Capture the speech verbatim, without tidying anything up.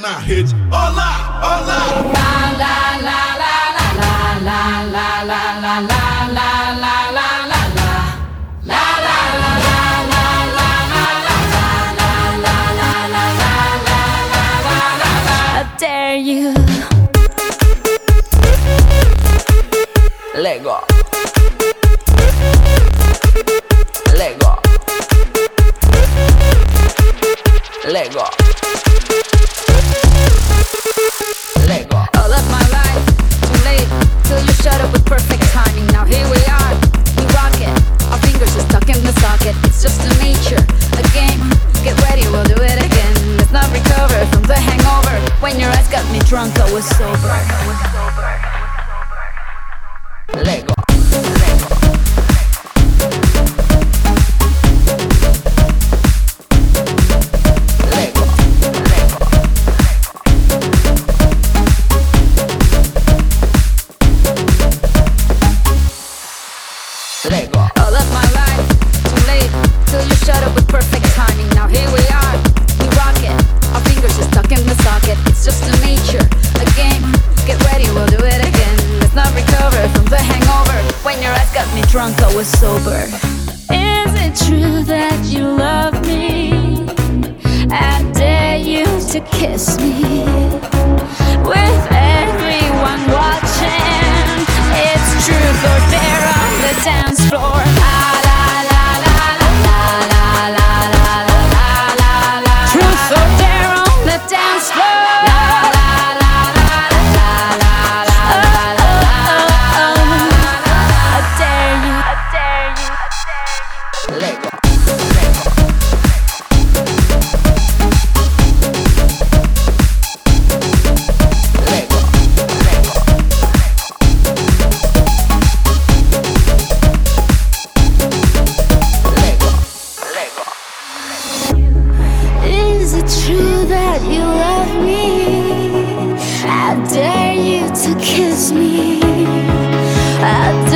na rede. Olá, olá. La la la la la la la la la la la la la la la. I dare you. Lego. Lego. Lego. Lego. All of my life, too late, till you shut up with perfect timing. Now here we are, we rock it. Our fingers are stuck in the socket. It's just a nature, a game. Get ready, we'll do it again. Let's not recover from the hangover. When your eyes got me drunk, I was sober. Lego. Lego. All of my life, too late, till you shut up with perfect timing. Now here we are, we rock it. Our fingers are stuck in the socket. It's just a nature, a game. Get ready, we'll do it again. Let's not recover from the hangover. When your eyes got me drunk, I was sober. Is it true that you love me? I dare you to kiss me. With everyone watching, it's truth or dare on the dance floor. La la la la la la la la la la la. Truth or dare on the dance floor. La la la la la la la la la. I dare you, I dare you, I dare you. Lego. Is it true that you love me? I dare you to kiss me. I